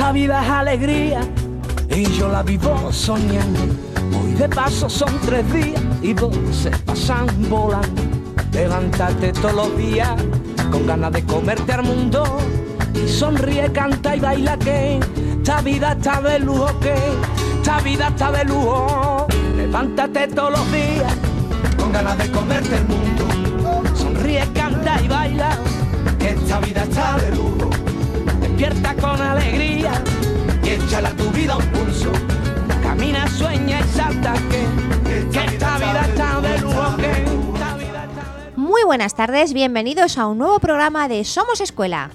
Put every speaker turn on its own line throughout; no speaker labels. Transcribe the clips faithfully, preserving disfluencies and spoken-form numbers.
La vida es alegría y yo la vivo soñando. Hoy de paso son tres días y dos se pasan volando. Levántate todos los días con ganas de comerte al mundo y sonríe, canta y baila que esta vida está de lujo, que esta vida está de lujo. Levántate todos los días con ganas de comerte el mundo. Sonríe, canta y baila que esta vida está de lujo. Despierta con alegría y échale a tu vida un pulso. Camina, sueña y salta que, que esta vida está de lujo, que esta vida está de lujo.
Muy buenas tardes, bienvenidos a un nuevo programa de Somos Escuela.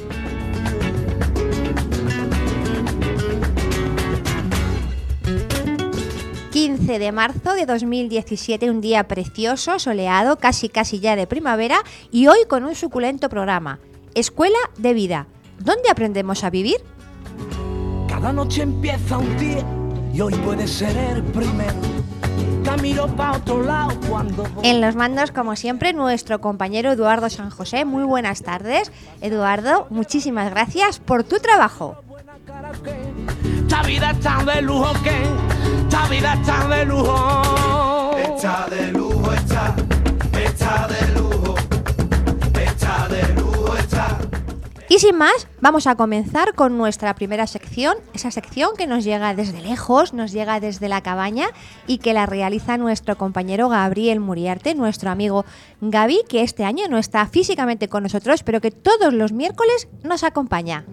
quince de marzo de dos mil diecisiete, un día precioso, soleado, casi casi ya de primavera, y hoy con un suculento programa, Escuela de Vida. ¿Dónde aprendemos a vivir?
Cada noche empieza un día y hoy puede ser el primero. Camino para otro lado cuando...
En los mandos, como siempre, nuestro compañero Eduardo San José. Muy buenas tardes. Eduardo, muchísimas gracias por tu trabajo.
Esta vida está de lujo, que esta vida está de lujo.
Está de lujo, está, está de lujo, está de lujo, está.
Y sin más, vamos a comenzar con nuestra primera sección, esa sección que nos llega desde lejos, nos llega desde la cabaña y que la realiza nuestro compañero Gabriel Muriarte, nuestro amigo Gaby, que este año no está físicamente con nosotros, pero que todos los miércoles nos acompaña.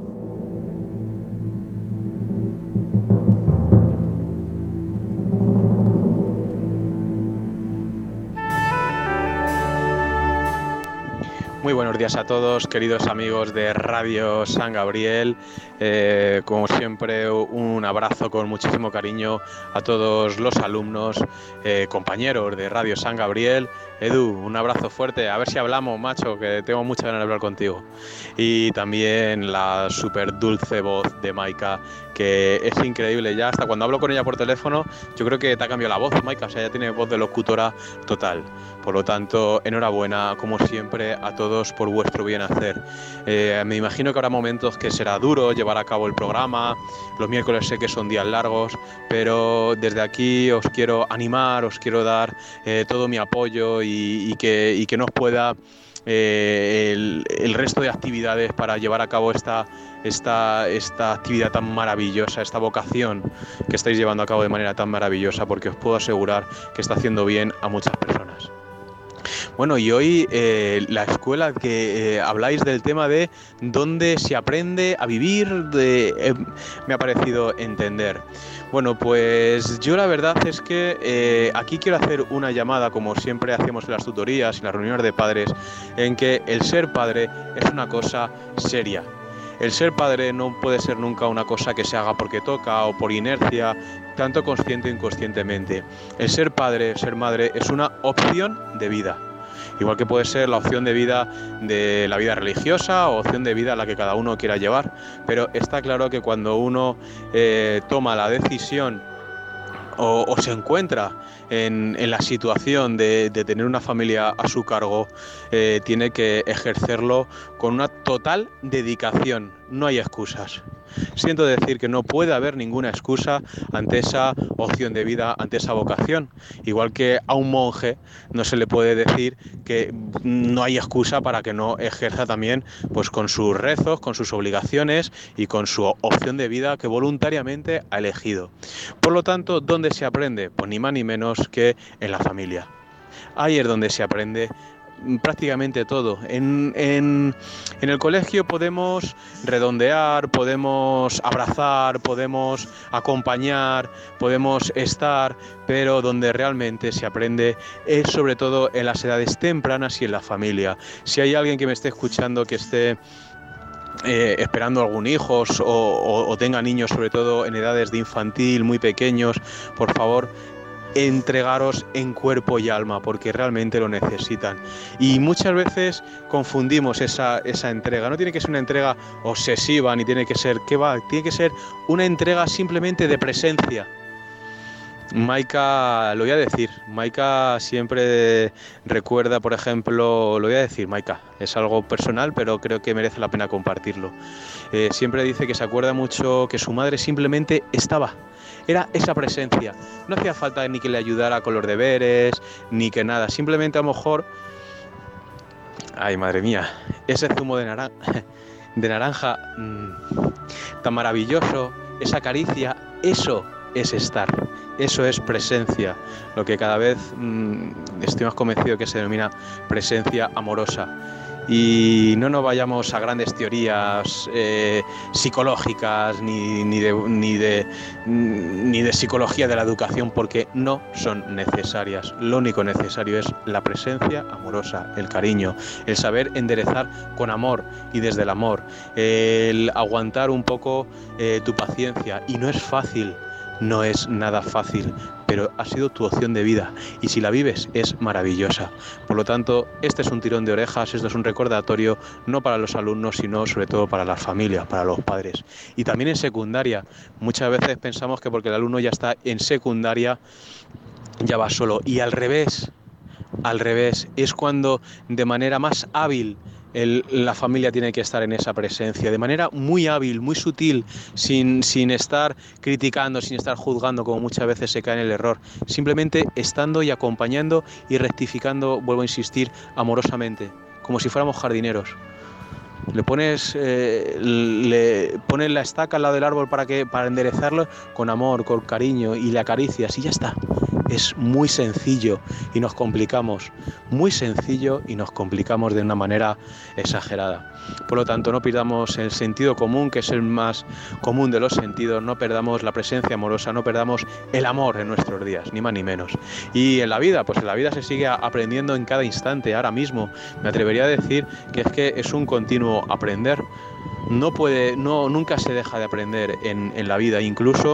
Muy buenos días a todos, queridos amigos de Radio San Gabriel. Eh, como siempre, un abrazo con muchísimo cariño a todos los alumnos, eh, compañeros de Radio San Gabriel. Edu, un abrazo fuerte, a ver si hablamos, macho, que tengo mucha ganas de hablar contigo. Y también la súper dulce voz de Maika, que es increíble, ya hasta cuando hablo con ella por teléfono, yo creo que te ha cambiado la voz, Maika, o sea, ya tiene voz de locutora total. Por lo tanto, enhorabuena, como siempre, a todos por vuestro bien hacer. Eh, me imagino que habrá momentos que será duro llevar a cabo el programa, los miércoles sé que son días largos, pero desde aquí os quiero animar, os quiero dar eh, todo mi apoyo y, y, que, y que nos pueda eh, el, el resto de actividades para llevar a cabo esta, esta, esta actividad tan maravillosa, esta vocación que estáis llevando a cabo de manera tan maravillosa, porque os puedo asegurar que está haciendo bien a muchas personas. Bueno, y hoy eh, la escuela que eh, habláis del tema de dónde se aprende a vivir, de, eh, me ha parecido entender. Bueno, pues yo la verdad es que eh, aquí quiero hacer una llamada, como siempre hacemos en las tutorías y las reuniones de padres, en que el ser padre es una cosa seria. El ser padre no puede ser nunca una cosa que se haga porque toca o por inercia, tanto consciente o inconscientemente. El ser padre, ser madre, es una opción de vida. Igual que puede ser la opción de vida de la vida religiosa o opción de vida a la que cada uno quiera llevar. Pero está claro que cuando uno eh, toma la decisión o, o se encuentra en, en la situación de, de tener una familia a su cargo, eh, tiene que ejercerlo con una total dedicación. No hay excusas. Siento decir que no puede haber ninguna excusa ante esa opción de vida, ante esa vocación. Igual que a un monje no se le puede decir que no hay excusa para que no ejerza también pues con sus rezos, con sus obligaciones y con su opción de vida que voluntariamente ha elegido. Por lo tanto, ¿dónde se aprende? Pues ni más ni menos que en la familia. Ahí es donde se aprende prácticamente todo. En, en, en el colegio podemos redondear, podemos abrazar, podemos acompañar, podemos estar, pero donde realmente se aprende es sobre todo en las edades tempranas y en la familia. Si hay alguien que me esté escuchando que esté Eh, esperando algún hijo o, o, o tenga niños, sobre todo en edades de infantil, muy pequeños, por favor, entregaros en cuerpo y alma, porque realmente lo necesitan. Y muchas veces confundimos esa, esa entrega. No tiene que ser una entrega obsesiva, ni tiene que ser, ¿qué va? Tiene que ser una entrega simplemente de presencia. Maika, lo voy a decir, Maika siempre recuerda, por ejemplo, lo voy a decir, Maika, es algo personal, pero creo que merece la pena compartirlo. Eh, siempre dice que se acuerda mucho que su madre simplemente estaba, era esa presencia. No hacía falta ni que le ayudara con los deberes, ni que nada, simplemente a lo mejor, ay madre mía, ese zumo de naranja, de naranja mmm, tan maravilloso, esa caricia, eso es estar, eso es presencia, lo que cada vez mmm, estoy más convencido que se denomina presencia amorosa. Y no nos vayamos a grandes teorías eh, psicológicas ni, ni, de, ni, de, ni de psicología de la educación, porque no son necesarias. Lo único necesario es la presencia amorosa, el cariño, el saber enderezar con amor y desde el amor, el aguantar un poco eh, tu paciencia. Y no es fácil, no es nada fácil, pero ha sido tu opción de vida y si la vives es maravillosa. Por lo tanto, este es un tirón de orejas, esto es un recordatorio no para los alumnos, sino sobre todo para las familias, para los padres. Y también en secundaria, muchas veces pensamos que porque el alumno ya está en secundaria ya va solo, y al revés, al revés, es cuando de manera más hábil El, la familia tiene que estar en esa presencia, de manera muy hábil, muy sutil, sin, sin estar criticando, sin estar juzgando, como muchas veces se cae en el error, simplemente estando y acompañando y rectificando, vuelvo a insistir, amorosamente, como si fuéramos jardineros. Le pones, eh, le pones la estaca al lado del árbol para, que, para enderezarlo con amor, con cariño, y le acaricias y ya está. Es muy sencillo y nos complicamos, muy sencillo y nos complicamos de una manera exagerada. Por lo tanto, no perdamos el sentido común, que es el más común de los sentidos, no perdamos la presencia amorosa, no perdamos el amor en nuestros días, ni más ni menos. Y en la vida, pues en la vida se sigue aprendiendo en cada instante, ahora mismo. Me atrevería a decir que es que es un continuo aprender. No puede, no, nunca se deja de aprender en, en la vida, incluso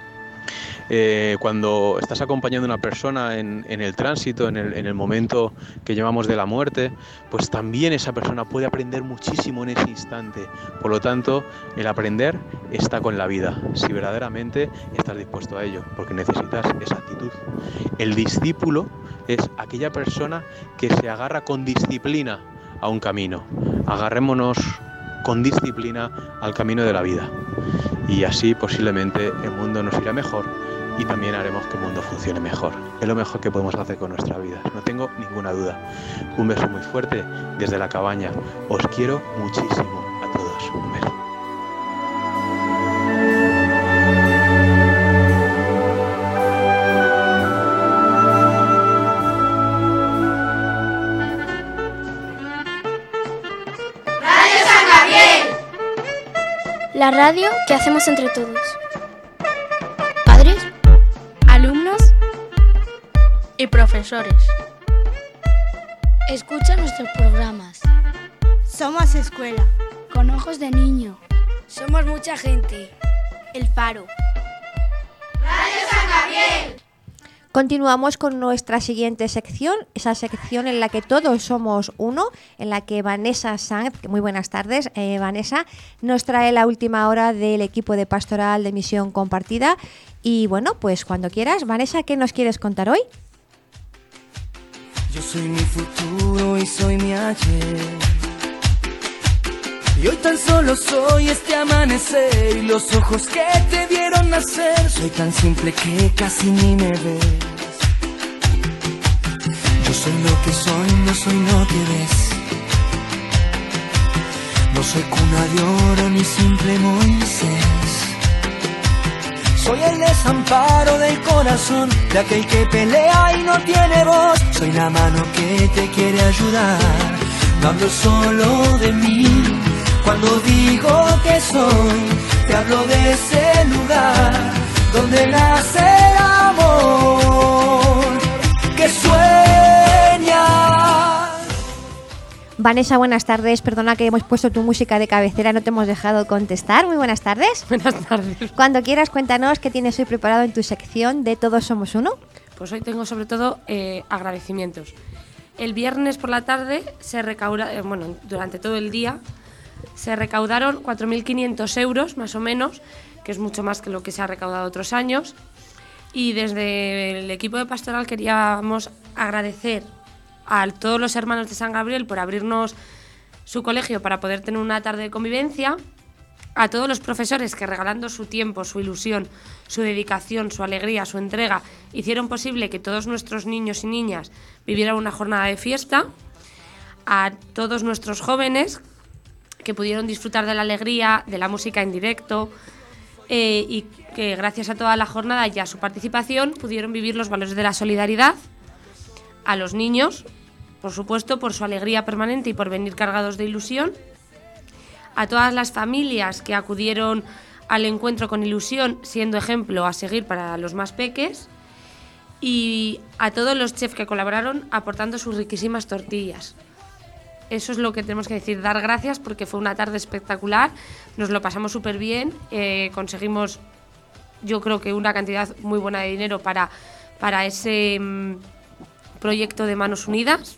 Eh, cuando estás acompañando a una persona en, en el tránsito, en el, en el momento que llamamos de la muerte, pues también esa persona puede aprender muchísimo en ese instante. Por lo tanto, el aprender está con la vida, si verdaderamente estás dispuesto a ello, porque necesitas esa actitud. El discípulo es aquella persona que se agarra con disciplina a un camino. Agarrémonos con disciplina al camino de la vida, y así posiblemente el mundo nos irá mejor y también haremos que el mundo funcione mejor. Es lo mejor que podemos hacer con nuestra vida, no tengo ninguna duda. Un beso muy fuerte desde la cabaña, os quiero muchísimo a todos, un beso.
La radio que hacemos entre todos. Padres, alumnos y profesores. Escucha nuestros programas.
Somos escuela.
Con ojos de niño.
Somos mucha gente.
El Faro.
Radio San Gabriel.
Continuamos con nuestra siguiente sección, esa sección en la que todos somos uno, en la que Vanessa Sanz, muy buenas tardes, eh, Vanessa, nos trae la última hora del equipo de pastoral de misión compartida. Y bueno, pues cuando quieras, Vanessa, ¿qué nos quieres contar hoy?
Yo soy mi futuro y soy mi ayer. Y hoy tan solo soy este amanecer y los ojos que te vieron nacer. Soy tan simple que casi ni me ves. Yo soy lo que soy, no soy lo que ves. No soy cuna de oro ni simple Moisés. Soy el desamparo del corazón de aquel que pelea y no tiene voz. Soy la mano que te quiere ayudar. No hablo solo de mí. Cuando digo que soy, te hablo de ese lugar donde nace el amor que sueña.
Vanessa, buenas tardes. Perdona que hemos puesto tu música de cabecera, no te hemos dejado contestar. Muy buenas tardes.
Buenas tardes.
Cuando quieras, cuéntanos qué tienes hoy preparado en tu sección de Todos Somos Uno.
Pues hoy tengo sobre todo eh, agradecimientos. El viernes por la tarde se recauda, eh, bueno, durante todo el día se recaudaron cuatro mil quinientos euros, más o menos, que es mucho más que lo que se ha recaudado otros años. Y desde el equipo de pastoral queríamos agradecer a todos los hermanos de San Gabriel por abrirnos su colegio para poder tener una tarde de convivencia, a todos los profesores que regalando su tiempo, su ilusión, su dedicación, su alegría, su entrega, hicieron posible que todos nuestros niños y niñas vivieran una jornada de fiesta, a todos nuestros jóvenes que pudieron disfrutar de la alegría, de la música en directo, eh, y que gracias a toda la jornada y a su participación pudieron vivir los valores de la solidaridad, a los niños, por supuesto, por su alegría permanente y por venir cargados de ilusión, a todas las familias que acudieron al encuentro con ilusión, siendo ejemplo a seguir para los más peques, y a todos los chefs que colaboraron aportando sus riquísimas tortillas. Eso es lo que tenemos que decir, dar gracias porque fue una tarde espectacular, nos lo pasamos súper bien, eh, conseguimos yo creo que una cantidad muy buena de dinero para, para ese mmm, proyecto de Manos Unidas.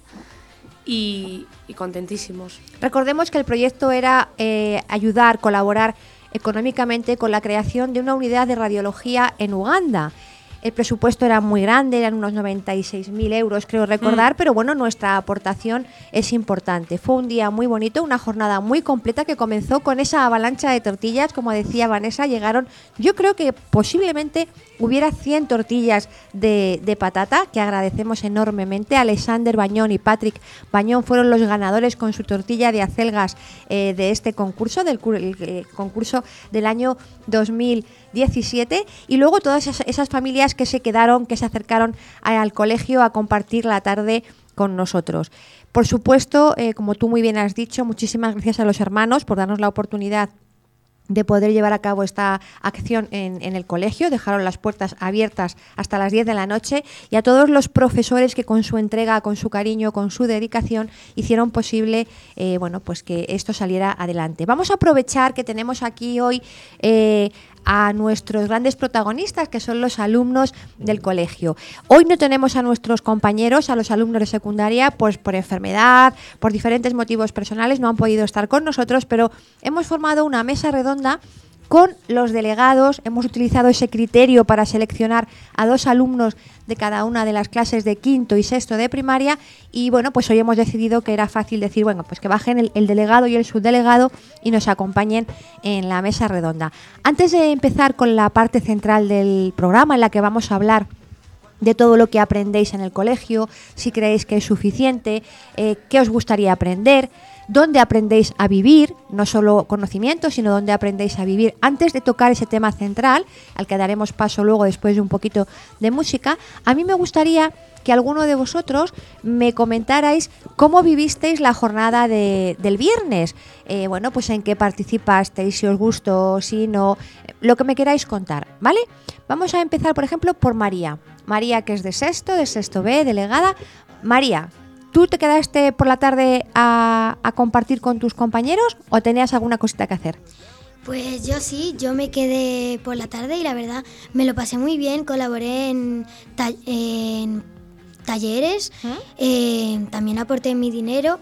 Y, y contentísimos.
Recordemos que el proyecto era eh, ayudar, colaborar económicamente con la creación de una unidad de radiología en Uganda. El presupuesto era muy grande, eran unos noventa y seis mil euros, creo recordar, mm. pero bueno, nuestra aportación es importante. Fue un día muy bonito, una jornada muy completa que comenzó con esa avalancha de tortillas, como decía Vanessa, llegaron, yo creo que posiblemente hubiera cien tortillas de, de patata, que agradecemos enormemente. Alexander Bañón y Patrick Bañón fueron los ganadores con su tortilla de acelgas eh, de este concurso, del el, el concurso del año dos mil diecisiete, y luego todas esas, esas familias que se quedaron, que se acercaron al colegio a compartir la tarde con nosotros. Por supuesto, eh, como tú muy bien has dicho, muchísimas gracias a los hermanos por darnos la oportunidad de poder llevar a cabo esta acción en, en el colegio. Dejaron las puertas abiertas hasta las diez de la noche, y a todos los profesores que con su entrega, con su cariño, con su dedicación hicieron posible eh, bueno, pues que esto saliera adelante. Vamos a aprovechar que tenemos aquí hoy eh, a nuestros grandes protagonistas, que son los alumnos del colegio. Hoy no tenemos a nuestros compañeros, a los alumnos de secundaria, pues por enfermedad, por diferentes motivos personales, no han podido estar con nosotros, pero hemos formado una mesa redonda con los delegados. Hemos utilizado ese criterio para seleccionar a dos alumnos de cada una de las clases de quinto y sexto de primaria, y bueno, pues hoy hemos decidido que era fácil decir, bueno, pues que bajen el, el delegado y el subdelegado y nos acompañen en la mesa redonda. Antes de empezar con la parte central del programa, en la que vamos a hablar de todo lo que aprendéis en el colegio, si creéis que es suficiente, eh, qué os gustaría aprender, dónde aprendéis a vivir, no solo conocimientos, sino dónde aprendéis a vivir. Antes de tocar ese tema central, al que daremos paso luego después de un poquito de música, a mí me gustaría que alguno de vosotros me comentarais cómo vivisteis la jornada de, del viernes. Eh, bueno, pues en qué participasteis, si os gustó, si no, lo que me queráis contar, ¿vale? Vamos a empezar, por ejemplo, por María. María, que es de sexto, de sexto B, delegada. María, ¿tú te quedaste por la tarde a, a compartir con tus compañeros o tenías alguna cosita que hacer?
Pues yo sí, yo me quedé por la tarde y la verdad me lo pasé muy bien, colaboré en, ta- en talleres, ¿Mm? eh, también aporté mi dinero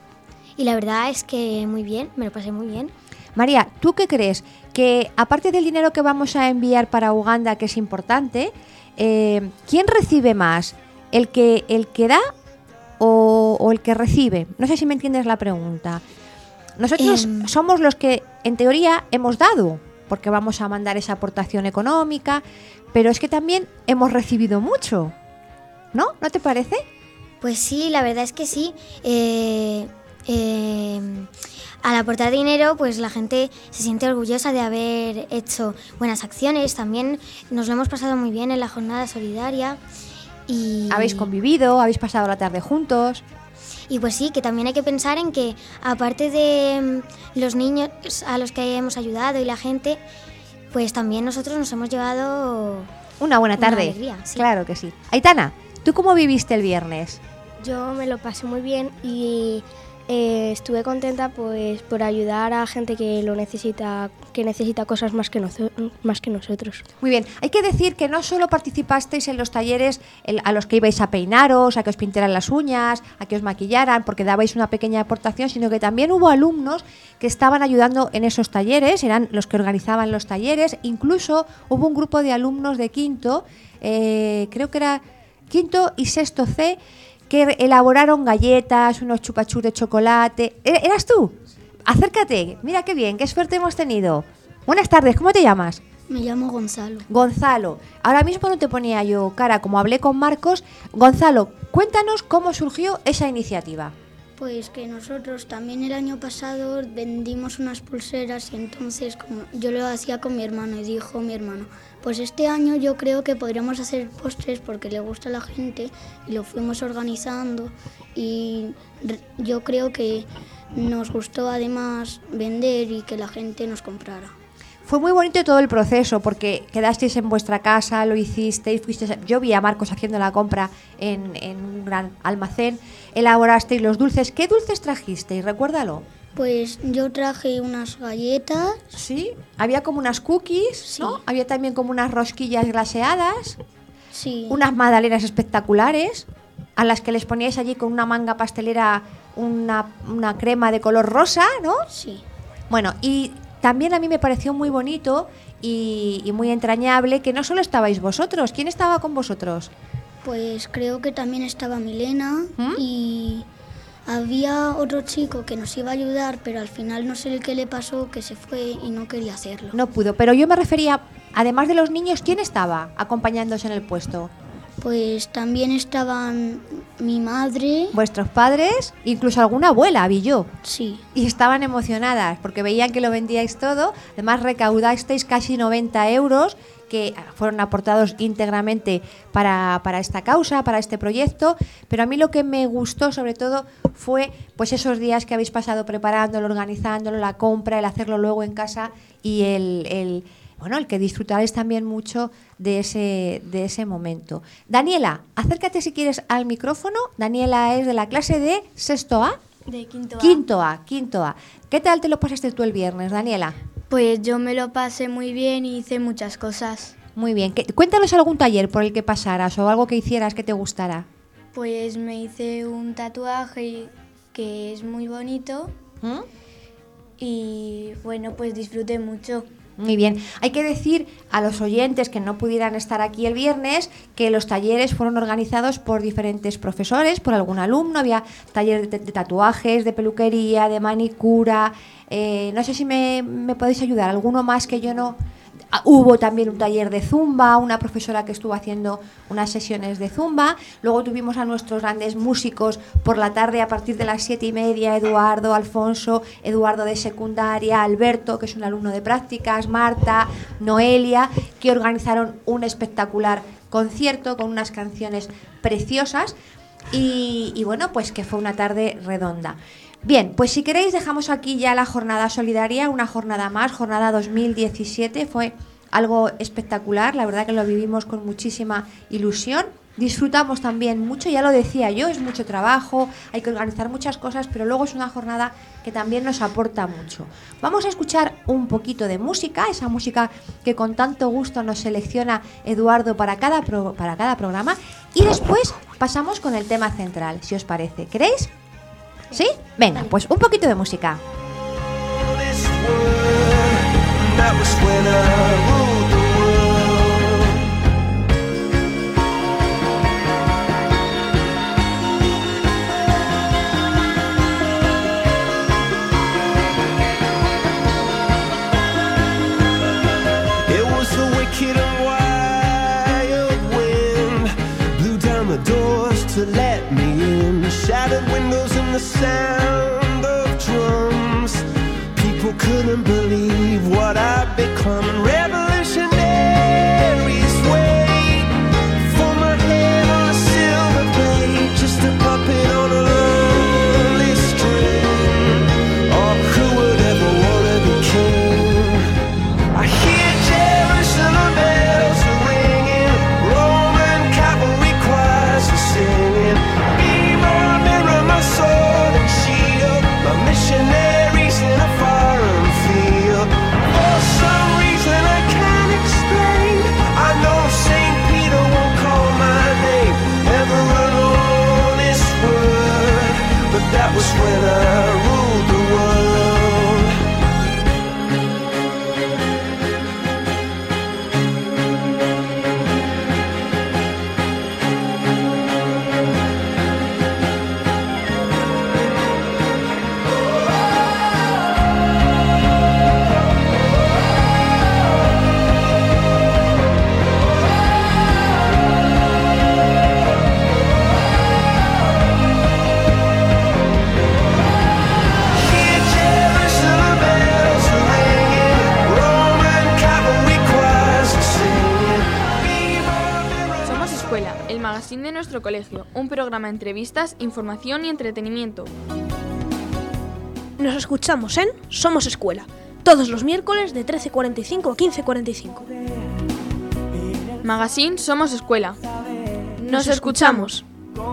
y la verdad es que muy bien, me lo pasé muy bien.
María, ¿tú qué crees? Que aparte del dinero que vamos a enviar para Uganda, que es importante, eh, ¿quién recibe más? ¿El que, el que da o, o el que recibe? No sé si me entiendes la pregunta. Nosotros eh... somos los que, en teoría, hemos dado, porque vamos a mandar esa aportación económica, pero es que también hemos recibido mucho, ¿no? ¿No te parece?
Pues sí, la verdad es que sí. Eh, eh, al aportar dinero, pues la gente se siente orgullosa de haber hecho buenas acciones. También nos lo hemos pasado muy bien en la jornada solidaria. Y
habéis convivido, habéis pasado la tarde juntos.
Y pues sí, que también hay que pensar en que, aparte de los niños a los que hemos ayudado y la gente, pues también nosotros nos hemos llevado
una buena tarde.
Una alegría, sí.
Claro que sí. Aitana, ¿tú cómo viviste el viernes?
Yo me lo pasé muy bien y Eh, estuve contenta pues por ayudar a gente que lo necesita, que necesita cosas más que, noso- más que nosotros.
Muy bien, hay que decir que no solo participasteis en los talleres el- a los que ibais a peinaros, a que os pintaran las uñas, a que os maquillaran, porque dabais una pequeña aportación, sino que también hubo alumnos que estaban ayudando en esos talleres, eran los que organizaban los talleres, incluso hubo un grupo de alumnos de quinto, eh, creo que era quinto y sexto C, que elaboraron galletas, unos chupachus de chocolate. ¿Eras tú? Acércate, mira qué bien, qué suerte hemos tenido. Buenas tardes, ¿cómo te llamas?
Me llamo Gonzalo.
Gonzalo, ahora mismo no te ponía yo cara, como hablé con Marcos. Gonzalo, cuéntanos cómo surgió esa iniciativa.
Pues que nosotros también el año pasado vendimos unas pulseras y entonces como yo lo hacía con mi hermano y dijo mi hermano, pues este año yo creo que podríamos hacer postres porque le gusta a la gente y lo fuimos organizando y re- yo creo que nos gustó además vender y que la gente nos comprara.
Fue muy bonito todo el proceso porque quedasteis en vuestra casa, lo hicisteis, fuisteis, yo vi a Marcos haciendo la compra en, en un gran almacén, elaborasteis los dulces. ¿Qué dulces trajisteis? Recuérdalo.
Pues yo traje unas galletas.
Sí, había como unas cookies,
Sí.
¿no? Había también como unas rosquillas glaseadas,
Sí.
unas magdalenas espectaculares a las que les poníais allí con una manga pastelera una, una crema de color rosa, ¿no?
Sí.
Bueno, y también a mí me pareció muy bonito y, y muy entrañable que no solo estabais vosotros. ¿Quién estaba con vosotros?
Pues creo que también estaba Milena
¿Mm?
y había otro chico que nos iba a ayudar, pero al final no sé qué le pasó, que se fue y no quería hacerlo.
No pudo, pero yo me refería, además de los niños, ¿quién estaba acompañándose en el puesto?
Pues también estaban mi madre.
Vuestros padres, incluso alguna abuela, vi yo.
Sí.
Y estaban emocionadas porque veían que lo vendíais todo. Además recaudasteis casi noventa euros que fueron aportados íntegramente para, para esta causa, para este proyecto. Pero a mí lo que me gustó sobre todo fue pues esos días que habéis pasado preparándolo, organizándolo, la compra, el hacerlo luego en casa y el, el bueno, el que disfrutaréis también mucho de ese, de ese momento. Daniela, acércate si quieres al micrófono. Daniela es de la clase de sexto A.
De quinto A.
Quinto A, quinto A. ¿Qué tal te lo pasaste tú el viernes, Daniela?
Pues yo me lo pasé muy bien y hice muchas cosas.
Muy bien. ¿Qué- Cuéntanos algún taller por el que pasaras o algo que hicieras que te gustara.
Pues me hice un tatuaje que es muy bonito
¿Mm?
y bueno, pues disfruté mucho.
Muy bien. Hay que decir a los oyentes que no pudieran estar aquí el viernes que los talleres fueron organizados por diferentes profesores, por algún alumno. Había taller de, de tatuajes, de peluquería, de manicura. Eh, no sé si me, me podéis ayudar. ¿Alguno más que yo no...? Ah, hubo también un taller de zumba, una profesora que estuvo haciendo unas sesiones de zumba. Luego tuvimos a nuestros grandes músicos por la tarde a partir de las siete y media, Eduardo, Alfonso, Eduardo de secundaria, Alberto, que es un alumno de prácticas, Marta, Noelia, que organizaron un espectacular concierto con unas canciones preciosas y, y bueno, pues que fue una tarde redonda. Bien, pues si queréis dejamos aquí ya la jornada solidaria, una jornada más, jornada dos mil diecisiete, fue algo espectacular, la verdad que lo vivimos con muchísima ilusión, disfrutamos también mucho, ya lo decía yo, es mucho trabajo, hay que organizar muchas cosas, pero luego es una jornada que también nos aporta mucho. Vamos a escuchar un poquito de música, esa música que con tanto gusto nos selecciona Eduardo para cada, pro, para cada programa, y después pasamos con el tema central, si os parece. ¿Queréis? ¿Sí? Venga, pues un poquito de música.
This world, that was when I ruled the world. It was the wicked and wild wind blew down the doors to let me in, shattered windows and the sound of drums. People couldn't believe what I'd become. Revolutionaries wait for my head on a silver plate, just a puppet on a lonely string. Oh, who would ever want to be king? I hear Jerusalem bells are ringing, Roman cavalry choirs are singing. Be my mirror, my sword and shield, that was when I ruled the world.
De nuestro colegio, un programa de entrevistas, información y entretenimiento.
Nos escuchamos en Somos Escuela, todos los miércoles de trece cuarenta y cinco a quince cuarenta y cinco.
Magazine Somos Escuela. Nos,
Nos
escuchamos.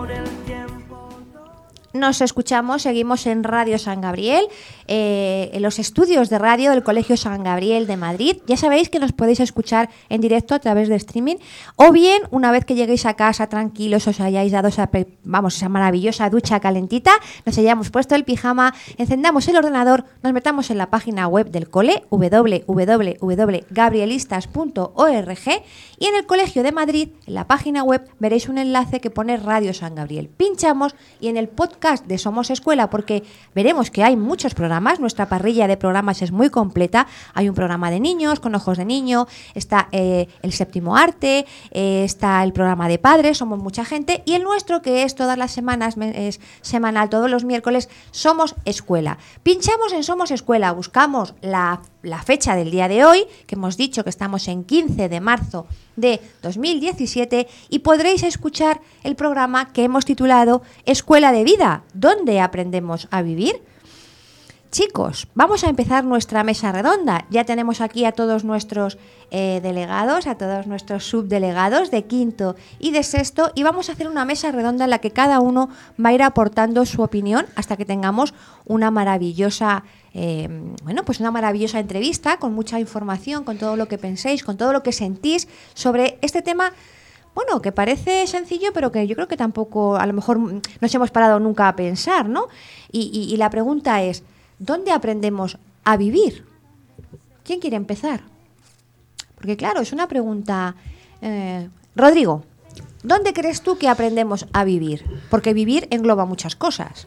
Nos escuchamos, seguimos en Radio San Gabriel, eh, en los estudios de radio del Colegio San Gabriel de Madrid. Ya sabéis que nos podéis escuchar en directo a través de streaming, o bien una vez que lleguéis a casa tranquilos, os hayáis dado esa, vamos, esa maravillosa ducha calentita, nos hayamos puesto el pijama, encendamos el ordenador, nos metamos en la página web del cole, doble u doble u doble u punto gabrielistas punto org, y en el Colegio de Madrid, en la página web, veréis un enlace que pone Radio San Gabriel. Pinchamos y en el podcast de Somos Escuela, porque veremos que hay muchos programas, nuestra parrilla de programas es muy completa. Hay un programa de niños con ojos de niño, está eh, el séptimo arte, eh, está el programa de padres, somos mucha gente, y el nuestro, que es todas las semanas, es semanal, todos los miércoles, Somos Escuela. Pinchamos en Somos Escuela, buscamos la, la fecha del día de hoy, que hemos dicho que estamos en quince de marzo de dos mil diecisiete, y podréis escuchar el programa que hemos titulado Escuela de Vida, donde aprendemos a vivir. Chicos, vamos a empezar nuestra mesa redonda. Ya tenemos aquí a todos nuestros eh, delegados, a todos nuestros subdelegados de quinto y de sexto, y vamos a hacer una mesa redonda en la que cada uno va a ir aportando su opinión hasta que tengamos una maravillosa Eh, bueno, pues una maravillosa entrevista con mucha información, con todo lo que penséis, con todo lo que sentís sobre este tema, bueno, que parece sencillo, pero que yo creo que tampoco, a lo mejor nos hemos parado nunca a pensar, ¿no? Y, y, y la pregunta es, ¿dónde aprendemos a vivir? ¿Quién quiere empezar? Porque claro, es una pregunta... Eh, Rodrigo, ¿dónde crees tú que aprendemos a vivir? Porque vivir engloba muchas cosas.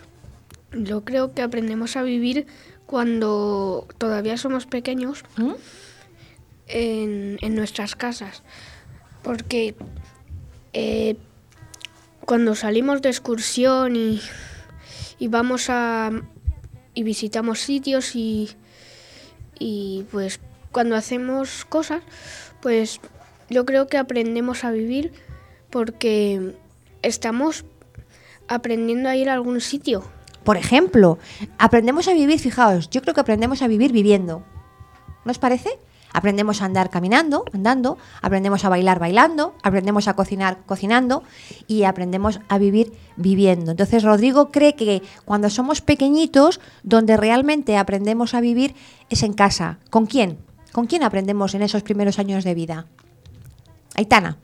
Yo creo que aprendemos a vivir cuando todavía somos pequeños, ¿Mm? en, en nuestras casas. Porque eh, cuando salimos de excursión y, y vamos a y visitamos sitios y, y pues cuando hacemos cosas, pues yo creo que aprendemos a vivir porque estamos aprendiendo a ir a algún sitio.
Por ejemplo, aprendemos a vivir, fijaos, yo creo que aprendemos a vivir viviendo. ¿No os parece? Aprendemos a andar caminando, andando, aprendemos a bailar bailando, aprendemos a cocinar cocinando y aprendemos a vivir viviendo. Entonces, Rodrigo cree que cuando somos pequeñitos, donde realmente aprendemos a vivir es en casa. ¿Con quién? ¿Con quién aprendemos en esos primeros años de vida? Aitana.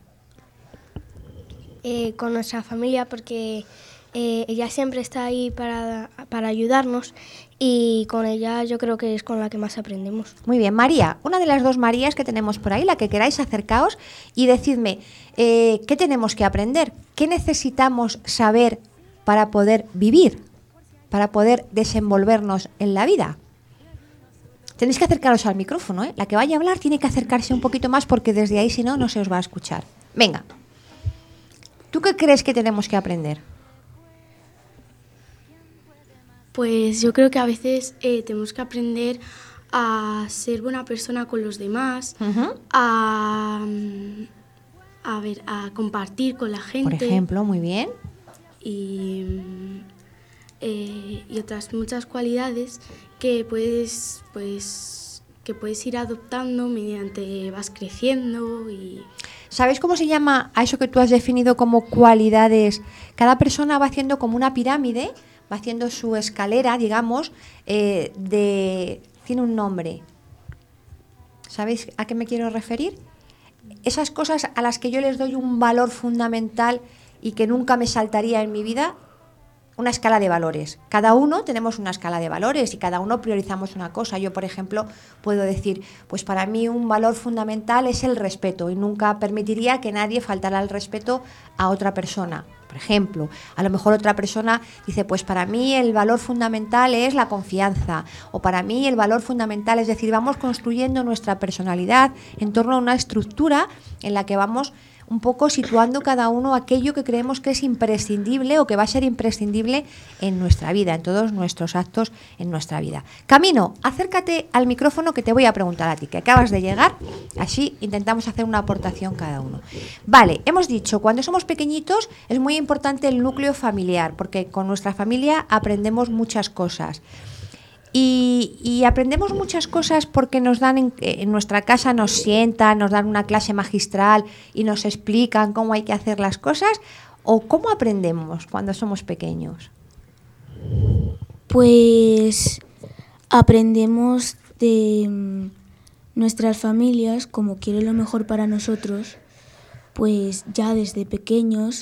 Eh, con nuestra familia, porque... Eh, ella siempre está ahí para, para ayudarnos y con ella yo creo que es con la que más aprendemos.
Muy bien, María, una de las dos Marías que tenemos por ahí, la que queráis, acercaos y decidme, eh, ¿qué tenemos que aprender? ¿Qué necesitamos saber para poder vivir, para poder desenvolvernos en la vida? Tenéis que acercaros al micrófono, ¿eh? La que vaya a hablar tiene que acercarse un poquito más porque desde ahí si no, no se os va a escuchar. Venga, ¿tú qué crees que tenemos que aprender?
Pues yo creo que a veces eh, tenemos que aprender a ser buena persona con los demás, uh-huh. a, a, ver, a compartir con la gente.
Por ejemplo, muy bien.
Y, eh, y otras muchas cualidades que puedes, pues, que puedes ir adoptando mediante vas creciendo. Y
¿sabes cómo se llama a eso que tú has definido como cualidades? Cada persona va haciendo como una pirámide, va haciendo su escalera, digamos, eh, de tiene un nombre. ¿Sabéis a qué me quiero referir? Esas cosas a las que yo les doy un valor fundamental y que nunca me saltaría en mi vida, una escala de valores. Cada uno tenemos una escala de valores y cada uno priorizamos una cosa. Yo, por ejemplo, puedo decir, pues para mí un valor fundamental es el respeto y nunca permitiría que nadie faltara al respeto a otra persona. Por ejemplo, a lo mejor otra persona dice, pues para mí el valor fundamental es la confianza, o para mí el valor fundamental, es decir, vamos construyendo nuestra personalidad en torno a una estructura en la que vamos un poco situando cada uno aquello que creemos que es imprescindible o que va a ser imprescindible en nuestra vida, en todos nuestros actos en nuestra vida. Camino, acércate al micrófono que te voy a preguntar a ti, que acabas de llegar, así intentamos hacer una aportación cada uno. Vale, hemos dicho, cuando somos pequeñitos es muy importante el núcleo familiar, porque con nuestra familia aprendemos muchas cosas. Y, y aprendemos muchas cosas porque nos dan en, en nuestra casa, nos sientan, nos dan una clase magistral y nos explican cómo hay que hacer las cosas, o cómo aprendemos cuando somos pequeños.
Pues aprendemos de nuestras familias, como quieren lo mejor para nosotros, pues ya desde pequeños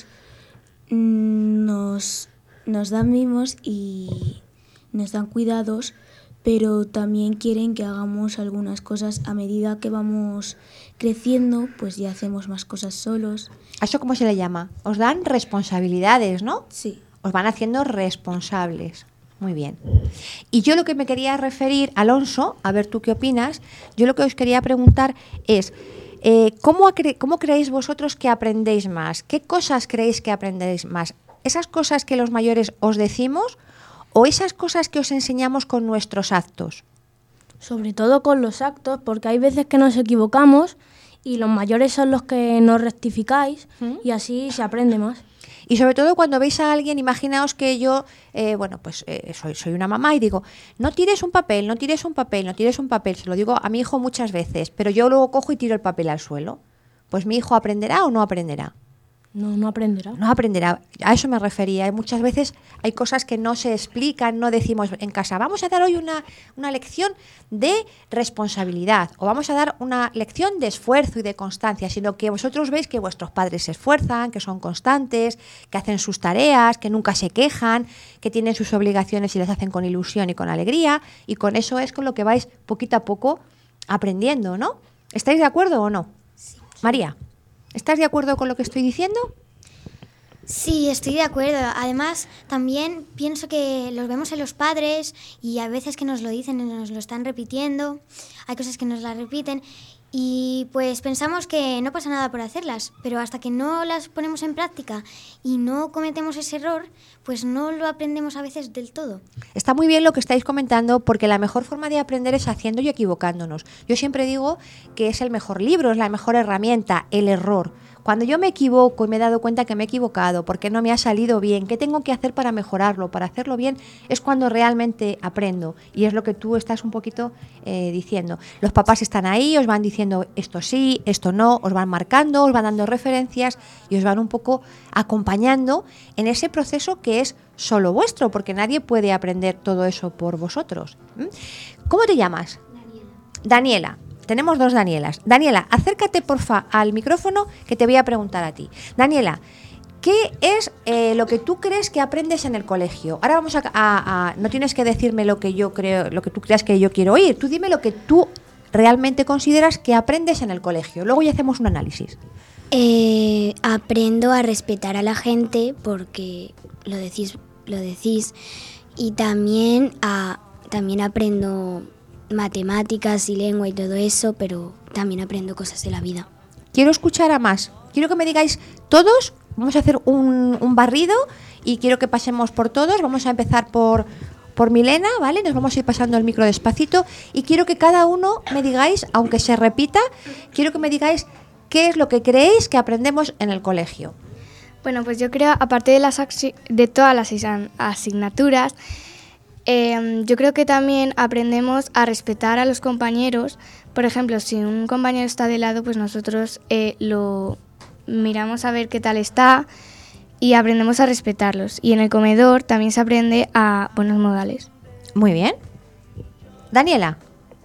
nos, nos dan mimos y nos dan cuidados, pero también quieren que hagamos algunas cosas a medida que vamos creciendo, pues ya hacemos más cosas solos.
¿A eso cómo se le llama? Os dan responsabilidades, ¿no?
Sí.
Os van haciendo responsables. Muy bien. Y yo lo que me quería referir, Alonso, a ver tú qué opinas, yo lo que os quería preguntar es, eh, ¿cómo, cre- ¿cómo creéis vosotros que aprendéis más? ¿Qué cosas creéis que aprendéis más? ¿Esas cosas que los mayores os decimos o esas cosas que os enseñamos con nuestros actos?
Sobre todo con los actos, porque hay veces que nos equivocamos y los mayores son los que nos rectificáis ¿Mm? Y así se aprende más.
Y sobre todo cuando veis a alguien, imaginaos que yo, eh, bueno, pues eh, soy, soy una mamá y digo, no tires un papel, no tires un papel, no tires un papel. Se lo digo a mi hijo muchas veces, pero yo luego cojo y tiro el papel al suelo. Pues mi hijo aprenderá o no aprenderá.
No, no aprenderá.
No aprenderá. A eso me refería. Muchas veces hay cosas que no se explican, no decimos en casa, vamos a dar hoy una, una lección de responsabilidad o vamos a dar una lección de esfuerzo y de constancia, sino que vosotros veis que vuestros padres se esfuerzan, que son constantes, que hacen sus tareas, que nunca se quejan, que tienen sus obligaciones y las hacen con ilusión y con alegría, y con eso es con lo que vais poquito a poco aprendiendo, ¿no? ¿Estáis de acuerdo o no?
Sí.
María, ¿estás de acuerdo con lo que estoy diciendo?
Sí, estoy de acuerdo. Además, también pienso que los vemos en los padres y a veces que nos lo dicen y nos lo están repitiendo. Hay cosas que nos las repiten y pues pensamos que no pasa nada por hacerlas, pero hasta que no las ponemos en práctica y no cometemos ese error, pues no lo aprendemos a veces del todo.
Está muy bien lo que estáis comentando, porque la mejor forma de aprender es haciendo y equivocándonos. Yo siempre digo que es el mejor libro, es la mejor herramienta, el error. Cuando yo me equivoco y me he dado cuenta que me he equivocado, porque no me ha salido bien, qué tengo que hacer para mejorarlo, para hacerlo bien, es cuando realmente aprendo. Y es lo que tú estás un poquito eh, diciendo. Los papás están ahí, os van diciendo esto sí, esto no, os van marcando, os van dando referencias y os van un poco acompañando en ese proceso que es solo vuestro, porque nadie puede aprender todo eso por vosotros. ¿Mm? ¿Cómo te llamas? Daniela. Daniela. Tenemos dos Danielas. Daniela, acércate porfa al micrófono que te voy a preguntar a ti. Daniela, ¿qué es eh, lo que tú crees que aprendes en el colegio? Ahora vamos a, a, a... No tienes que decirme lo que yo creo, lo que tú creas que yo quiero oír. Tú dime lo que tú realmente consideras que aprendes en el colegio. Luego ya hacemos un análisis.
Eh, aprendo a respetar a la gente porque lo decís, lo decís. Y también, a, también aprendo matemáticas y lengua y todo eso, pero también aprendo cosas de la vida.
Quiero escuchar a más. Quiero que me digáis todos, vamos a hacer un, un barrido y quiero que pasemos por todos. Vamos a empezar por, por Milena, ¿vale? Nos vamos a ir pasando el micro despacito y quiero que cada uno me digáis, aunque se repita, quiero que me digáis qué es lo que creéis que aprendemos en el colegio.
Bueno, pues yo creo, aparte de, las axi- de todas las asignaturas, Eh, yo creo que también aprendemos a respetar a los compañeros. Por ejemplo, si un compañero está de lado, pues nosotros eh, lo miramos a ver qué tal está y aprendemos a respetarlos. Y en el comedor también se aprende a buenos modales.
Muy bien. Daniela.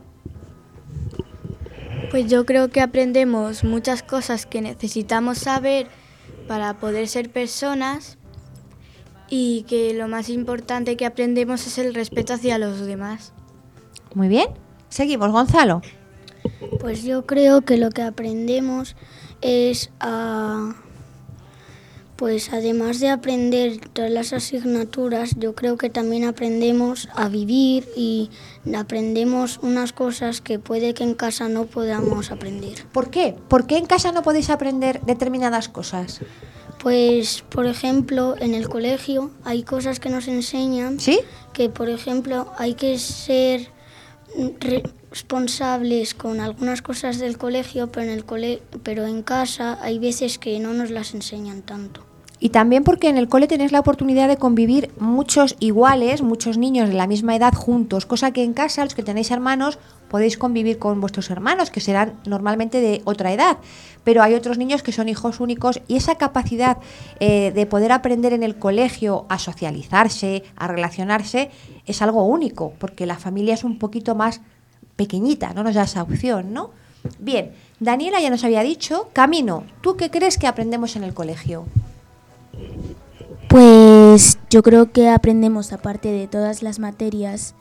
Pues yo creo que aprendemos muchas cosas que necesitamos saber para poder ser personas
y que lo más importante que aprendemos es el respeto hacia los demás.
Muy bien. Seguimos, Gonzalo.
Pues yo creo que lo que aprendemos es a... Pues además de aprender todas las asignaturas, yo creo que también aprendemos a vivir y aprendemos unas cosas que puede que en casa no podamos aprender.
¿Por qué? ¿Por qué en casa no podéis aprender determinadas cosas?
Pues, por ejemplo, en el colegio hay cosas que nos enseñan.
¿Sí?
Que, por ejemplo, hay que ser responsables con algunas cosas del colegio, pero en el cole- pero en casa hay veces que no nos las enseñan tanto.
Y también porque en el cole tenéis la oportunidad de convivir muchos iguales, muchos niños de la misma edad juntos, cosa que en casa, los que tenéis hermanos, podéis convivir con vuestros hermanos, que serán normalmente de otra edad. Pero hay otros niños que son hijos únicos y esa capacidad eh, de poder aprender en el colegio a socializarse, a relacionarse, es algo único, porque la familia es un poquito más pequeñita, no nos da esa opción, ¿no? Bien, Daniela ya nos había dicho. Camino, ¿tú qué crees que aprendemos en el colegio?
Pues yo creo que aprendemos, aparte de todas las materias,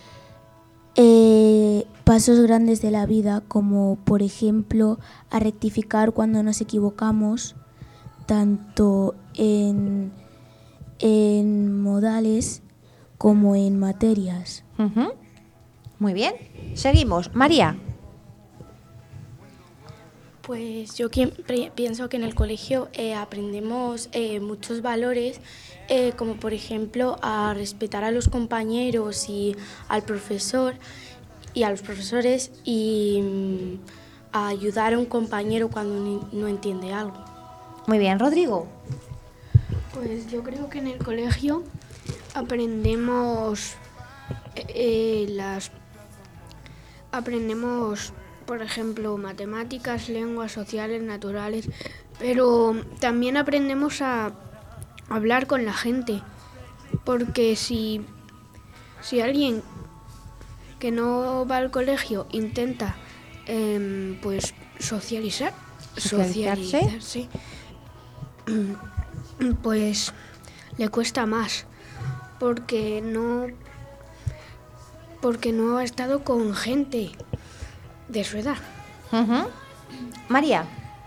eh, pasos grandes de la vida, como por ejemplo a rectificar cuando nos equivocamos, tanto en, en modales como en materias.
Uh-huh. Muy bien, seguimos. María.
Pues yo que- pre- pienso que en el colegio eh, aprendemos eh, muchos valores, eh, como por ejemplo a respetar a los compañeros y al profesor y a los profesores y mm, a ayudar a un compañero cuando ni- no entiende algo.
Muy bien, Rodrigo.
Pues yo creo que en el colegio aprendemos eh, eh, las aprendemos por ejemplo matemáticas, lenguas sociales, naturales, pero también aprendemos a hablar con la gente, porque si si alguien que no va al colegio intenta em, pues socializar
Socializarse.
socializarse pues le cuesta más porque no porque no ha estado con gente de su edad.
Uh-huh. María.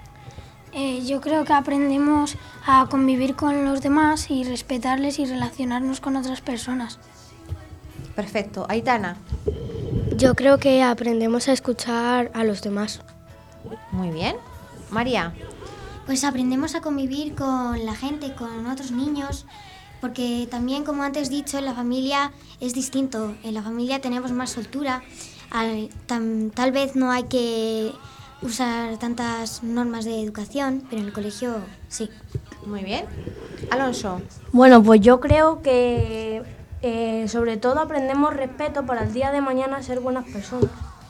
Eh, yo creo que aprendemos a convivir con los demás y respetarles y relacionarnos con otras personas.
Perfecto. Aitana.
Yo creo que aprendemos a escuchar a los demás.
Muy bien. María.
Pues aprendemos a convivir con la gente, con otros niños, porque también, como antes dicho, en la familia es distinto. En la familia tenemos más soltura. Al- tam- tal vez no hay que usar tantas normas de educación, pero en el colegio sí.
Muy bien. Alonso.
Bueno, pues yo creo que eh, sobre todo aprendemos respeto para el día de mañana ser buenas personas.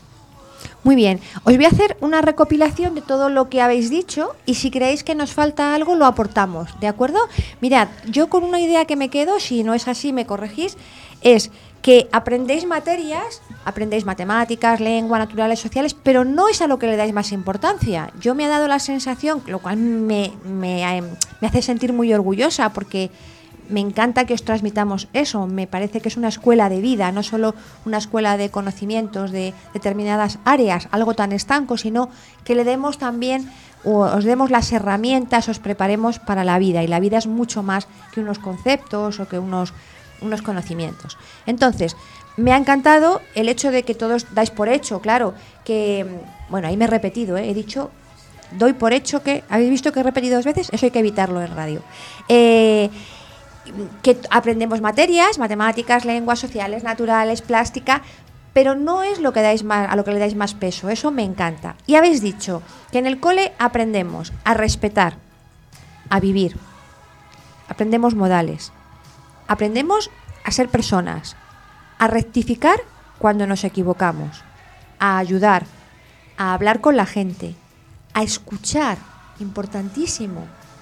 Muy bien. Os voy a hacer una recopilación de todo lo que habéis dicho y si creéis que nos falta algo lo aportamos, ¿de acuerdo? Mirad, yo con una idea que me quedo, si no es así me corregís, es que aprendéis materias, aprendéis matemáticas, lengua, naturales, sociales, pero no es a lo que le dais más importancia. Yo me ha dado la sensación, lo cual me, me, eh, me hace sentir muy orgullosa porque me encanta que os transmitamos eso. Me parece que es una escuela de vida, no solo una escuela de conocimientos de determinadas áreas, algo tan estanco, sino que le demos también, o os demos las herramientas, os preparemos para la vida. Y la vida es mucho más que unos conceptos o que unos, unos conocimientos. Entonces, me ha encantado el hecho de que todos dais por hecho, claro, que, bueno, ahí me he repetido, ¿eh? He dicho, doy por hecho que, ¿habéis visto que he repetido dos veces? Eso hay que evitarlo en radio. Eh... que aprendemos materias, matemáticas, lenguas sociales, naturales, plástica, pero no es lo que dais más, a lo que le dais más peso. Eso me encanta. Y habéis dicho que en el cole aprendemos a respetar, a vivir, aprendemos modales, aprendemos a ser personas, a rectificar cuando nos equivocamos, a ayudar, a hablar con la gente, a escuchar, importantísimo,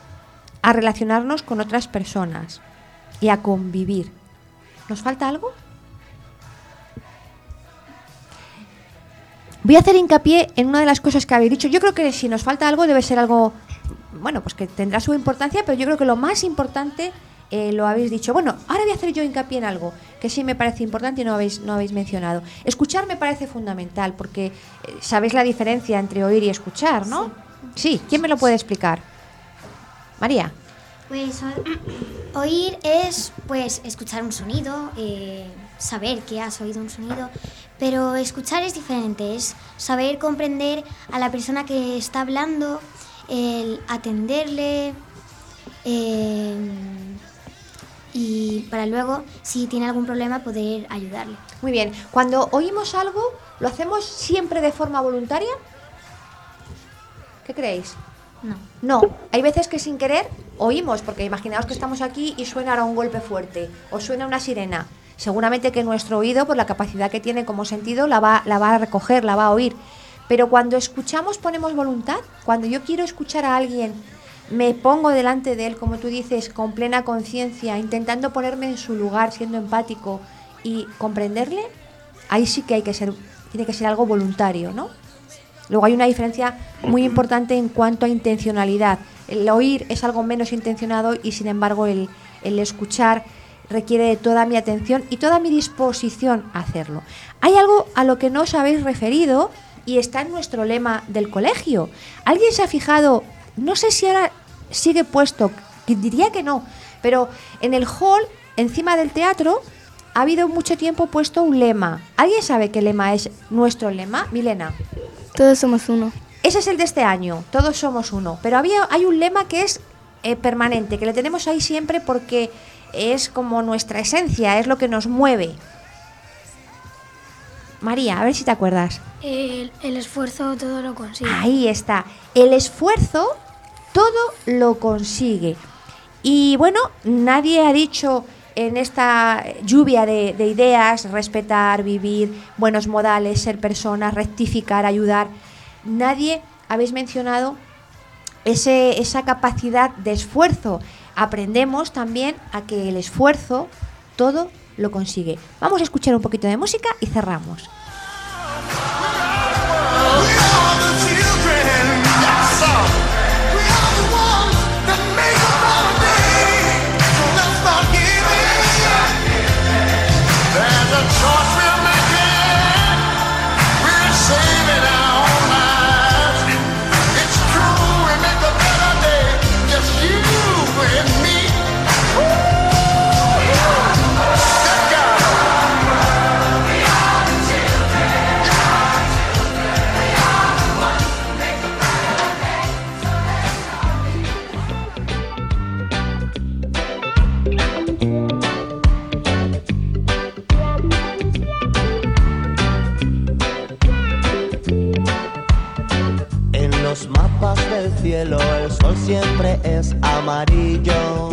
a relacionarnos con otras personas y a convivir. ¿Nos falta algo? Voy a hacer hincapié en una de las cosas que habéis dicho. Yo creo que si nos falta algo debe ser algo, bueno, pues que tendrá su importancia, pero yo creo que lo más importante eh, lo habéis dicho. Bueno, ahora voy a hacer yo hincapié en algo que sí me parece importante y no habéis, no habéis mencionado. Escuchar me parece fundamental porque eh, sabéis la diferencia entre oír y escuchar, ¿no? Sí. Sí, ¿quién me lo puede explicar? María.
Pues o- oír es pues escuchar un sonido, eh, saber que has oído un sonido, pero escuchar es diferente, es saber comprender a la persona que está hablando, el atenderle eh, y para luego, si tiene algún problema, poder ayudarle.
Muy bien. Cuando oímos algo, ¿lo hacemos siempre de forma voluntaria? ¿Qué creéis?
No.
No, hay veces que sin querer oímos, porque imaginaos que estamos aquí y suena ahora un golpe fuerte o suena una sirena. Seguramente que nuestro oído, por la capacidad que tiene como sentido, la va, la va a recoger, la va a oír. Pero cuando escuchamos ponemos voluntad. Cuando yo quiero escuchar a alguien, me pongo delante de él, como tú dices, con plena conciencia, intentando ponerme en su lugar, siendo empático y comprenderle. Ahí sí que hay que ser, tiene que ser algo voluntario, ¿no? Luego hay una diferencia muy importante en cuanto a intencionalidad. El oír es algo menos intencionado y sin embargo el, el escuchar requiere de toda mi atención y toda mi disposición a hacerlo. Hay algo a lo que no os habéis referido y está en nuestro lema del colegio. ¿Alguien se ha fijado? No sé si ahora sigue puesto, diría que no, pero en el hall, encima del teatro, ha habido mucho tiempo puesto un lema. ¿Alguien sabe qué lema es nuestro lema? Milena.
Todos somos uno.
Ese es el de este año, todos somos uno. Pero había, hay un lema que es eh, permanente, que le tenemos ahí siempre porque es como nuestra esencia, es lo que nos mueve. María, a ver si te acuerdas.
El, el esfuerzo todo lo consigue.
Ahí está. El esfuerzo todo lo consigue. Y bueno, nadie ha dicho en esta lluvia de, de ideas, respetar, vivir, buenos modales, ser personas, rectificar, ayudar. Nadie habéis mencionado ese, esa capacidad de esfuerzo. Aprendemos también a que el esfuerzo todo lo consigue. Vamos a escuchar un poquito de música y cerramos.
Del cielo el sol siempre es amarillo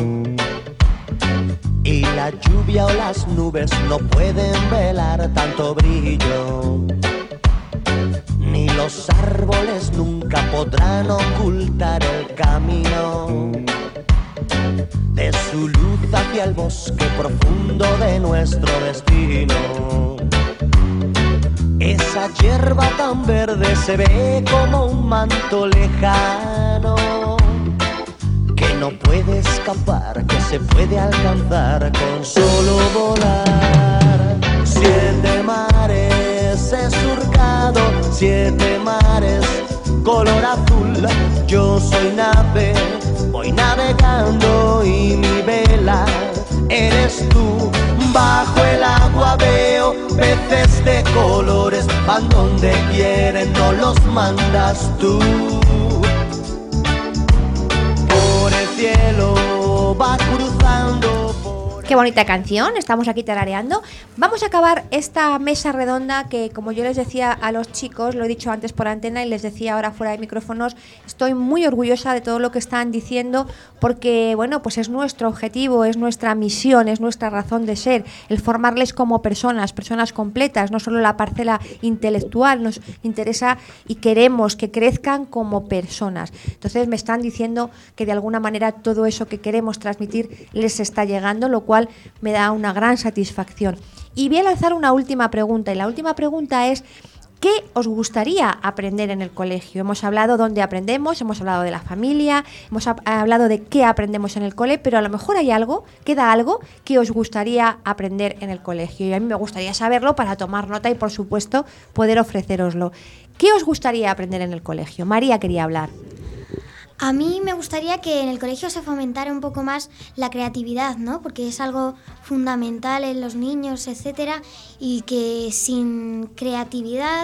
y la lluvia o las nubes no pueden velar tanto brillo, ni los árboles nunca podrán ocultar el camino de su luz hacia el bosque profundo de nuestro destino. Esa hierba tan verde se ve como un manto lejano que no puede escapar, que se puede alcanzar con solo volar. Siete mares he surcado, siete mares color azul. Yo soy nave, voy navegando y mi vela eres tú. Bajo el agua veo peces de colores, van donde quieren, no los mandas tú. Por el cielo va cruzando.
Qué bonita canción, estamos aquí tarareando. Vamos a acabar esta mesa redonda que, como yo les decía a los chicos, lo he dicho antes por antena y les decía ahora fuera de micrófonos, estoy muy orgullosa de todo lo que están diciendo porque, bueno, pues es nuestro objetivo, es nuestra misión, es nuestra razón de ser, el formarles como personas, personas completas, no solo la parcela intelectual, nos interesa y queremos que crezcan como personas. Entonces me están diciendo que de alguna manera todo eso que queremos transmitir les está llegando, lo cual me da una gran satisfacción. Y voy a lanzar una última pregunta, y la última pregunta es: ¿Qué os gustaría aprender en el colegio? Hemos hablado dónde aprendemos, hemos hablado de la familia, hemos ha- hablado de qué aprendemos en el cole, pero a lo mejor hay algo, queda algo que os gustaría aprender en el colegio. Y a mí me gustaría saberlo para tomar nota y, por supuesto, poder ofreceroslo. ¿Qué os gustaría aprender en el colegio? María quería hablar.
A mí me gustaría que en el colegio se fomentara un poco más la creatividad, ¿no? Porque es algo fundamental en los niños, etcétera, y que sin creatividad,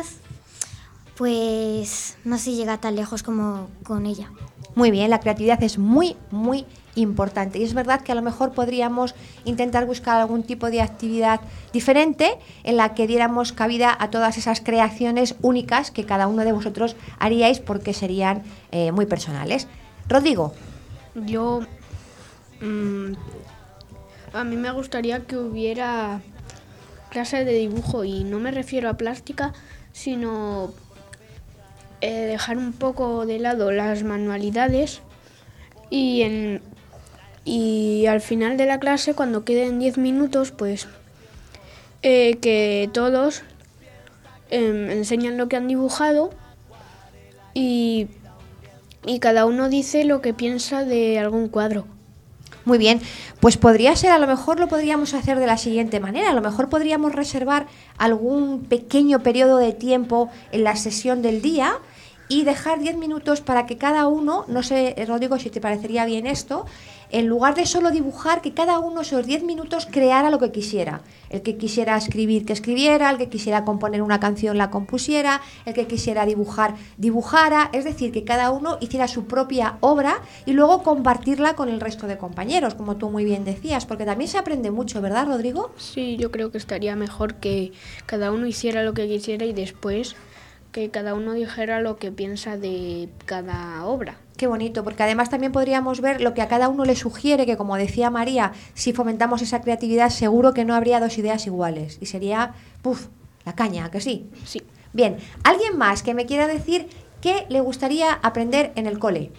pues no se llega tan lejos como con ella.
Muy bien, la creatividad es muy, muy importante. Y es verdad que a lo mejor podríamos intentar buscar algún tipo de actividad diferente en la que diéramos cabida a todas esas creaciones únicas que cada uno de vosotros haríais, porque serían eh, muy personales. Rodrigo.
Yo... mmm, a mí me gustaría que hubiera clase de dibujo, y no me refiero a plástica, sino eh, dejar un poco de lado las manualidades y, en, y al final de la clase, cuando queden diez minutos, pues eh, que todos eh, enseñan lo que han dibujado y, y cada uno dice lo que piensa de algún cuadro.
Muy bien, pues podría ser, a lo mejor lo podríamos hacer de la siguiente manera. A lo mejor podríamos reservar algún pequeño periodo de tiempo en la sesión del día y dejar diez minutos para que cada uno, no sé, Rodrigo, si te parecería bien esto, en lugar de solo dibujar, que cada uno esos diez minutos creara lo que quisiera. El que quisiera escribir, que escribiera, el que quisiera componer una canción, la compusiera, el que quisiera dibujar, dibujara. Es decir, que cada uno hiciera su propia obra y luego compartirla con el resto de compañeros, como tú muy bien decías, porque también se aprende mucho, ¿verdad, Rodrigo?
Sí, yo creo que estaría mejor que cada uno hiciera lo que quisiera y después que cada uno dijera lo que piensa de cada obra.
Qué bonito, porque además también podríamos ver lo que a cada uno le sugiere, que como decía María, si fomentamos esa creatividad seguro que no habría dos ideas iguales y sería, puf, la caña, ¿a que sí?
Sí.
Bien, ¿alguien más que me quiera decir qué le gustaría aprender en el cole?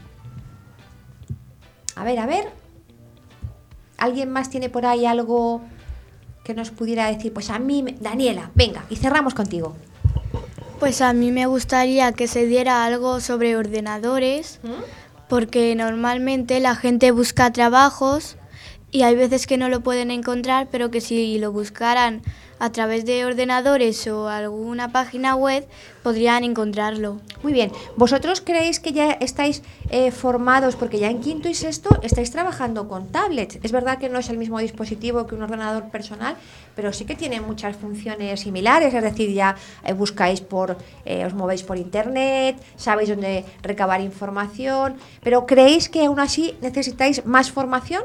A ver, a ver. ¿Alguien más tiene por ahí algo que nos pudiera decir? Pues a mí, Daniela, venga, y cerramos contigo.
Pues a mí me gustaría que se diera algo sobre ordenadores, ¿Mm? porque normalmente la gente busca trabajos y hay veces que no lo pueden encontrar, pero que si lo buscaran a través de ordenadores o alguna página web, podrían encontrarlo.
Muy bien. ¿Vosotros creéis que ya estáis eh, formados, porque ya en quinto y sexto estáis trabajando con tablets? Es verdad que no es el mismo dispositivo que un ordenador personal, pero sí que tiene muchas funciones similares, es decir, ya eh, buscáis por, eh, os movéis por internet, sabéis dónde recabar información, pero ¿creéis que aún así necesitáis más formación?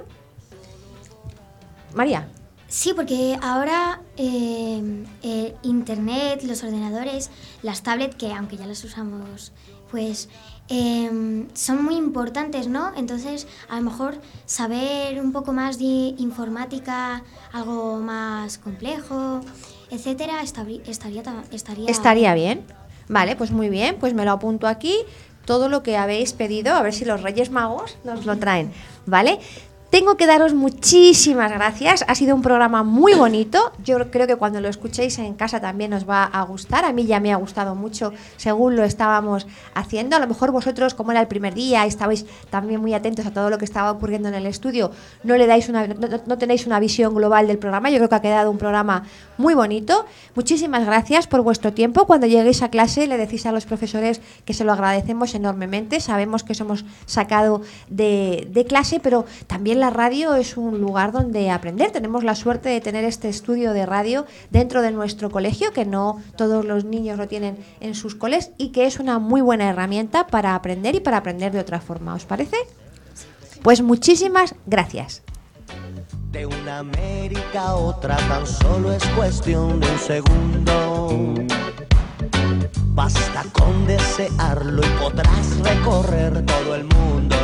María.
Sí, porque ahora eh, eh, internet, los ordenadores, las tablets, que aunque ya las usamos, pues eh, son muy importantes, ¿no? Entonces, a lo mejor saber un poco más de informática, algo más complejo, etcétera, estaría estaría estaría,
estaría bien. Vale, pues muy bien, pues me lo apunto aquí, todo lo que habéis pedido, a ver si los Reyes Magos nos lo traen, ¿vale? Tengo que daros muchísimas gracias, ha sido un programa muy bonito, yo creo que cuando lo escuchéis en casa también os va a gustar, a mí ya me ha gustado mucho según lo estábamos haciendo, a lo mejor vosotros, como era el primer día, estabais también muy atentos a todo lo que estaba ocurriendo en el estudio, no le dais una, no, no tenéis una visión global del programa, yo creo que ha quedado un programa muy bonito, muchísimas gracias por vuestro tiempo, cuando lleguéis a clase le decís a los profesores que se lo agradecemos enormemente, sabemos que os hemos sacado de, de clase, pero también la radio es un lugar donde aprender. Tenemos la suerte de tener este estudio de radio dentro de nuestro colegio, que no todos los niños lo tienen en sus coles y que es una muy buena herramienta para aprender y para aprender de otra forma. ¿Os parece? Pues muchísimas gracias.
De una América a otra tan solo es cuestión de un segundo. Basta con desearlo y podrás recorrer todo el mundo.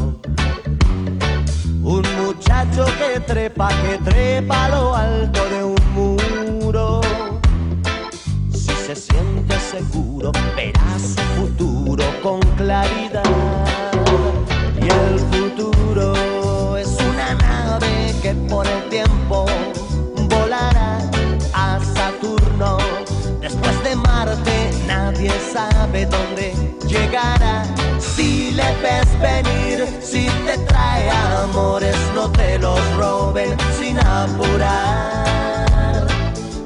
Un muchacho que trepa, que trepa a lo alto de un muro. Si se siente seguro, verá su futuro con claridad. Y el futuro es una nave que por el tiempo volará a Saturno. Después de Marte, sabe dónde llegará. Si le ves venir, si te trae amores, no te los roben sin apurar.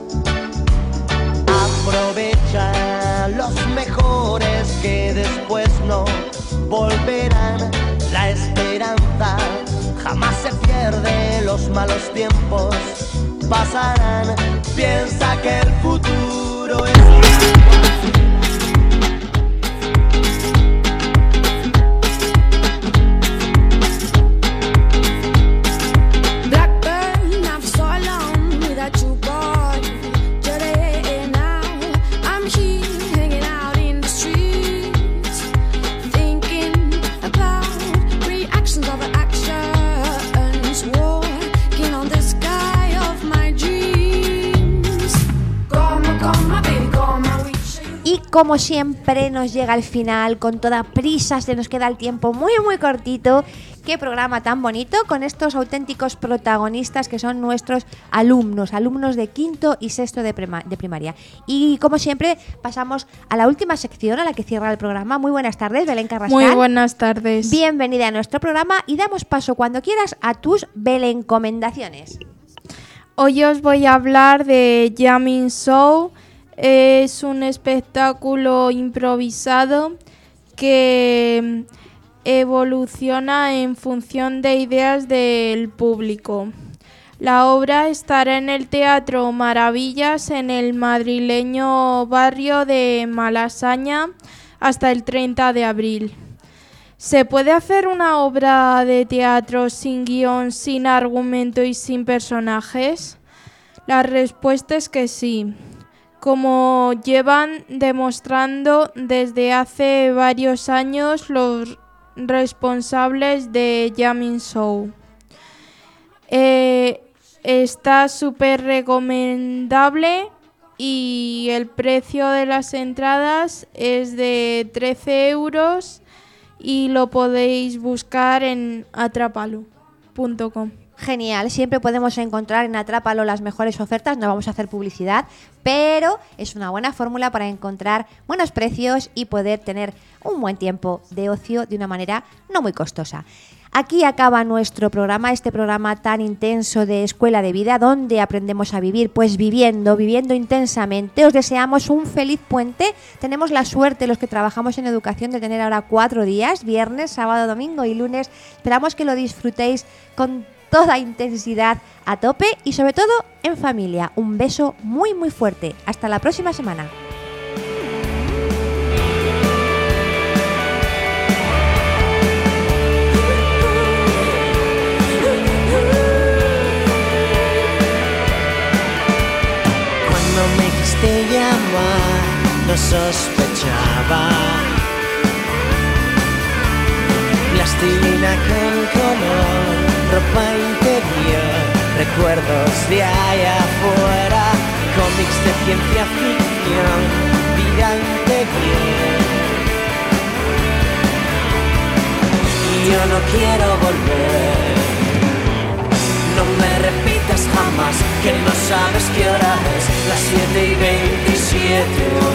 Aprovecha los mejores que después no volverán. La esperanza jamás se pierde, los malos tiempos pasarán. Piensa que el futuro es...
Como siempre nos llega al final con toda prisa, se nos queda el tiempo muy muy cortito. Qué programa tan bonito con estos auténticos protagonistas que son nuestros alumnos, alumnos de quinto y sexto de, prima, de primaria. Y como siempre pasamos a la última sección a la que cierra el programa. Muy buenas tardes, Belén Carrascal.
Muy buenas tardes.
Bienvenida a nuestro programa y damos paso cuando quieras a tus belencomendaciones.
Hoy os voy a hablar de Jamming Show. Es un espectáculo improvisado que evoluciona en función de ideas del público. La obra estará en el Teatro Maravillas en el madrileño barrio de Malasaña hasta el treinta de abril. ¿Se puede hacer una obra de teatro sin guión, sin argumento y sin personajes? La respuesta es que sí, como llevan demostrando desde hace varios años los responsables de Jamming Show. Eh, está súper recomendable y el precio de las entradas es de trece euros y lo podéis buscar en atrápalo punto com.
Genial, siempre podemos encontrar en Atrápalo las mejores ofertas, no vamos a hacer publicidad, pero es una buena fórmula para encontrar buenos precios y poder tener un buen tiempo de ocio de una manera no muy costosa. Aquí acaba nuestro programa, este programa tan intenso de Escuela de Vida, donde aprendemos a vivir, pues viviendo, viviendo intensamente. Os deseamos un feliz puente. Tenemos la suerte, los que trabajamos en educación, de tener ahora cuatro días, viernes, sábado, domingo y lunes. Esperamos que lo disfrutéis con toda intensidad a tope y sobre todo en familia. Un beso muy muy fuerte. Hasta la próxima semana.
Cuando me quisiste llamar, no sospechaba. Plastilina con color, ropa interior, recuerdos de allá afuera, cómics de ciencia ficción, vida interior. Y yo no quiero volver, no me repitas jamás que no sabes qué hora es, las siete y veintisiete.